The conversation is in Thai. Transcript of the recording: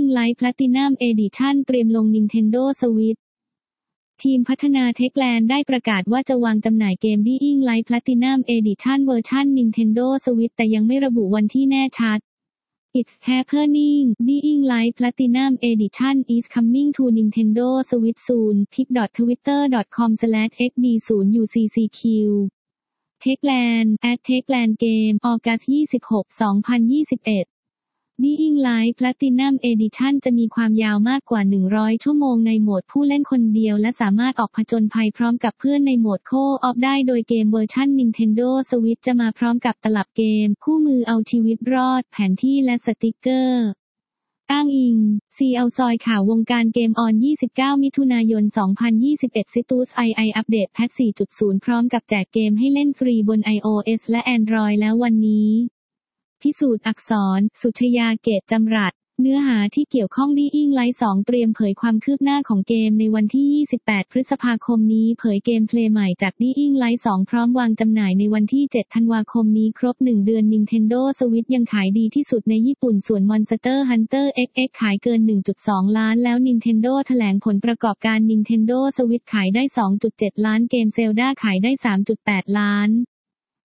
Dying Light Platinum Edition เตรียมลง Nintendo Switch ทีมพัฒนา Techland ได้ประกาศว่าจะวางจำหน่ายเกม Dying Light Platinum Edition เวอร์ชัน Nintendo Switch แต่ยังไม่ระบุวันที่แน่ชัดIt's happening. Dying Light Platinum Edition is coming to Nintendo Switch soon. pic.twitter.com/xb0uccq Techland @techlandgame August 26, 2021 Dying Light Platinum Edition จะมีความยาวมากกว่า100ชั่วโมงในโหมดผู้เล่นคนเดียวและสามารถออกผจญภัยพร้อมกับเพื่อนในโหมดโคออฟได้โดยเกมเวอร์ชัน Nintendo Switch จะมาพร้อมกับตลับเกมคู่มือเอาชีวิตรอดแผนที่และสติกเกอร์อ้างอิง CL ซอยข่าววงการเกมออน 29 มิถุนายน 2021 Situs II อัปเดตแพท 4.0 พร้อมกับแจกเกมให้เล่นฟรีบน iOS และ Android แล้ววันนี้พิสูจน์อักษร สุชยา เกตจำรัดเนื้อหาที่เกี่ยวข้อง Dying Light 2 เตรียมเผยความคืบหน้าของเกมในวันที่ 28 พฤษภาคมนี้เผยเกมเพลย์ใหม่จาก Dying Light 2 พร้อมวางจำหน่ายในวันที่ 7 ธันวาคมนี้ครบ 1 เดือน Nintendo Switch ยังขายดีที่สุดในญี่ปุ่นส่วน Monster Hunter XX ขายเกิน 1.2 ล้านแล้ว Nintendo แถลงผลประกอบการ Nintendo Switch ขายได้ 2.7 ล้านเกม Zelda ขายได้ 3.8 ล้าน